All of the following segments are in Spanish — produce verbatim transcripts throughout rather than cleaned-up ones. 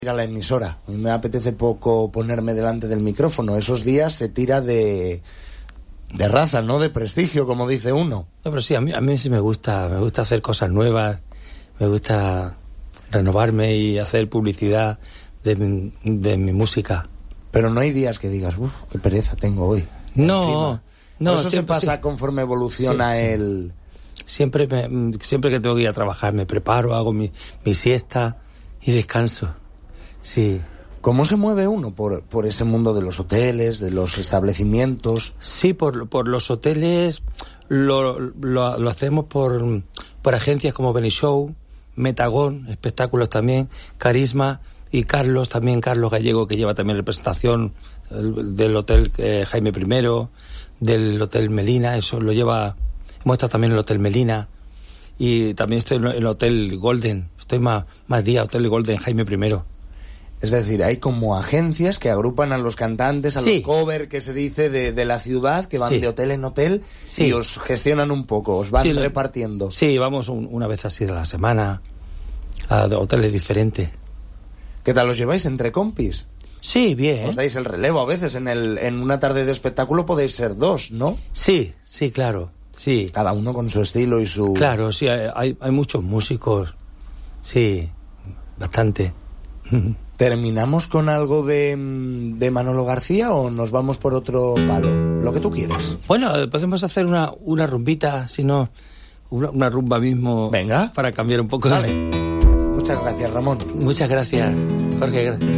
ir a la emisora. A mí me apetece poco ponerme delante del micrófono. Esos días se tira de de raza, no de prestigio, como dice uno. No, pero sí, a mí, a mí sí me gusta, me gusta hacer cosas nuevas, me gusta renovarme y hacer publicidad de mi, de mi música. Pero no hay días que digas, uff, qué pereza tengo hoy. No, Encima. no. Eso siempre, se pasa sí. conforme evoluciona sí, sí. el... Siempre, me, siempre que tengo que ir a trabajar me preparo, hago mi, mi siesta y descanso. Sí. ¿Cómo se mueve uno por, por ese mundo de los hoteles, de los establecimientos? Sí, por, por los hoteles lo, lo, lo hacemos por, por agencias como Benishow, Metagón, espectáculos también, Carisma y Carlos, también Carlos Gallego, que lleva también representación del Hotel eh, Jaime primero, del Hotel Melina, eso lo lleva, hemos estado también en el Hotel Melina y también estoy en el Hotel Golden, estoy más, más días, Hotel Golden Jaime primero. Es decir, hay como agencias que agrupan a los cantantes, a sí. los cover que se dice de, de la ciudad, que van sí. de hotel en hotel sí. y os gestionan un poco, os van sí, repartiendo. Sí, vamos un, una vez así de la semana a hoteles diferentes. ¿Qué tal los lleváis entre compis? Sí, bien. Os dais el relevo a veces, en el en una tarde de espectáculo podéis ser dos, ¿no? Sí, sí, claro, sí. Cada uno con su estilo y su... Claro, sí, hay, hay muchos músicos, sí, bastante. ¿Terminamos con algo de, de Manolo García o nos vamos por otro palo? Lo que tú quieras. Bueno, podemos hacer una, una rumbita, si no, una, una rumba mismo. Venga. Para cambiar un poco. Vale. De... Muchas gracias, Ramón. Muchas gracias, Jorge. Gracias.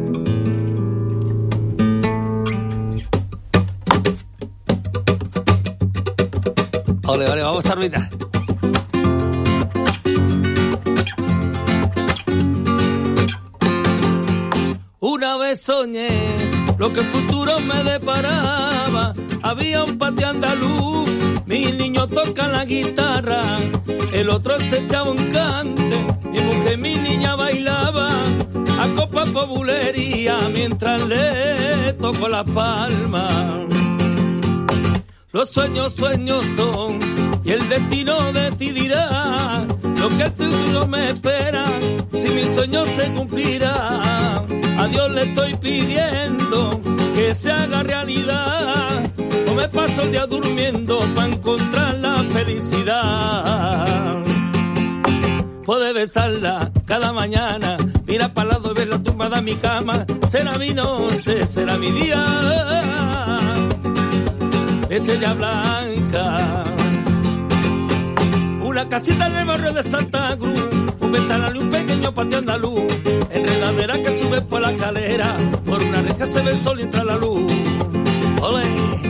Vale, vale, vamos a rumbita. Una vez soñé lo que el futuro me deparaba. Había un patio andaluz, mi niño toca la guitarra, el otro se echaba un cante, mi mujer, mi niña bailaba a copa populería mientras le toco la palma. Los sueños, sueños son y el destino decidirá lo que el futuro me espera, si mi sueño se cumplirá. A Dios le estoy pidiendo que se haga realidad. No me paso el día durmiendo para encontrar la felicidad. Poder besarla cada mañana, mira para el lado y ver la tumba de mi cama. Será mi noche, será mi día. Estrella blanca. Una casita en el barrio de Santa Cruz, un ventanal y un pequeño patio andaluz, enredadera que sube por la escalera, por una reja se ve el sol y entra la luz. ¡Olé!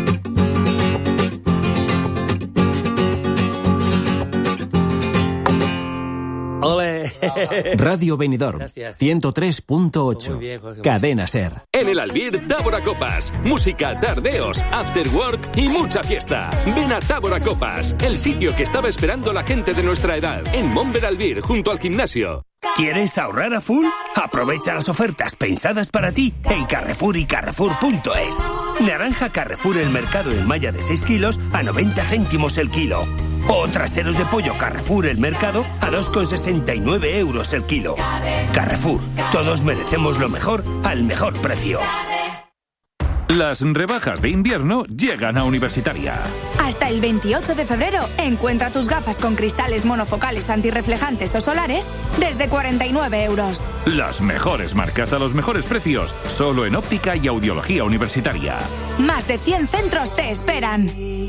¡Olé! Radio Benidorm, ciento tres punto ocho. Cadena Ser. En el Albir, Tábora Copas. Música, tardeos, after work y mucha fiesta. Ven a Tábora Copas, el sitio que estaba esperando la gente de nuestra edad. En Monver Albir, junto al gimnasio. ¿Quieres ahorrar a full? Aprovecha las ofertas pensadas para ti en Carrefour y Carrefour punto es. Naranja Carrefour el mercado en malla de seis kilos a noventa céntimos el kilo. O traseros de pollo Carrefour el mercado a dos con sesenta y nueve euros el kilo. Carrefour, todos merecemos lo mejor al mejor precio. Las rebajas de invierno llegan a Universitaria. Hasta el veintiocho de febrero, encuentra tus gafas con cristales monofocales antirreflejantes o solares desde cuarenta y nueve euros. Las mejores marcas a los mejores precios, solo en óptica y audiología Universitaria. Más de cien centros te esperan.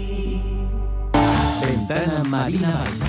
Ventana Marina Baixa.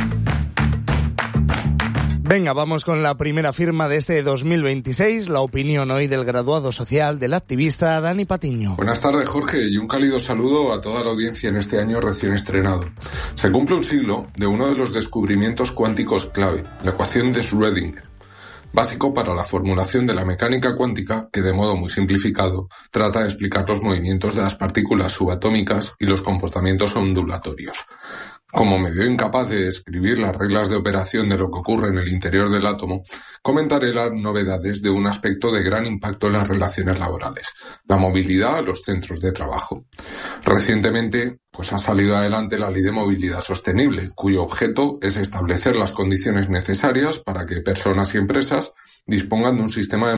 Venga, vamos con la primera firma de este dos mil veintiséis, la opinión hoy del graduado social del activista Dani Patiño. Buenas tardes, Jorge, y un cálido saludo a toda la audiencia en este año recién estrenado. Se cumple un siglo de uno de los descubrimientos cuánticos clave, la ecuación de Schrödinger, básico para la formulación de la mecánica cuántica que, de modo muy simplificado, trata de explicar los movimientos de las partículas subatómicas y los comportamientos ondulatorios. Como me veo incapaz de describir las reglas de operación de lo que ocurre en el interior del átomo, comentaré las novedades de un aspecto de gran impacto en las relaciones laborales, la movilidad a los centros de trabajo. Recientemente, pues ha salido adelante la Ley de Movilidad Sostenible, cuyo objeto es establecer las condiciones necesarias para que personas y empresas dispongan de un sistema de